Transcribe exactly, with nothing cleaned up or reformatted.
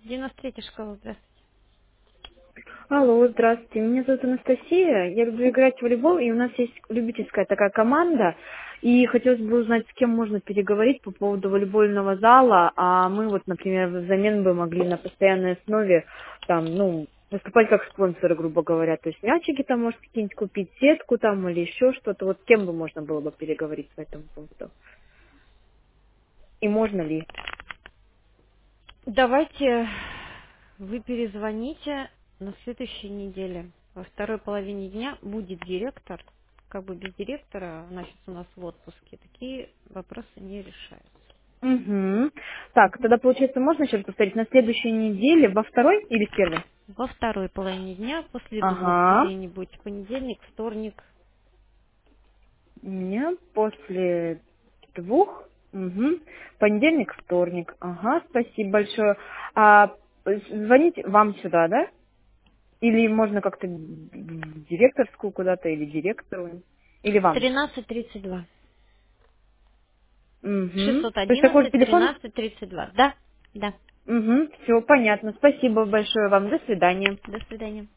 девяносто третья школа, здравствуйте. Алло, здравствуйте. Меня зовут Анастасия. Я люблю играть в волейбол, и у нас есть любительская такая команда. И хотелось бы узнать, с кем можно переговорить по поводу волейбольного зала. А мы вот, например, взамен бы могли на постоянной основе там, ну, выступать как спонсоры, грубо говоря. То есть мячики там, может, какие-нибудь купить, сетку там или еще что-то. Вот с кем бы можно было бы переговорить по этому поводу? И можно ли? Давайте вы перезвоните на следующей неделе. Во второй половине дня будет директор. Как бы без директора, значит, у нас в отпуске. Такие вопросы не решаются. Угу. Так, тогда, получается, можно еще раз повторить, на следующей неделе, во второй или в первой? Во второй половине дня, после двух Ага. где-нибудь, понедельник, вторник. У меня после двух. Угу. Понедельник, вторник. Ага, спасибо большое. А э, звонить вам сюда, да? Или можно как-то в директорскую куда-то, или директору? Или вам? тринадцать тридцать два. Угу. шестьсот То есть такой же одиннадцать телефон? тринадцать тридцать два. Да, да. Угу. Все, понятно. Спасибо большое вам. До свидания. До свидания.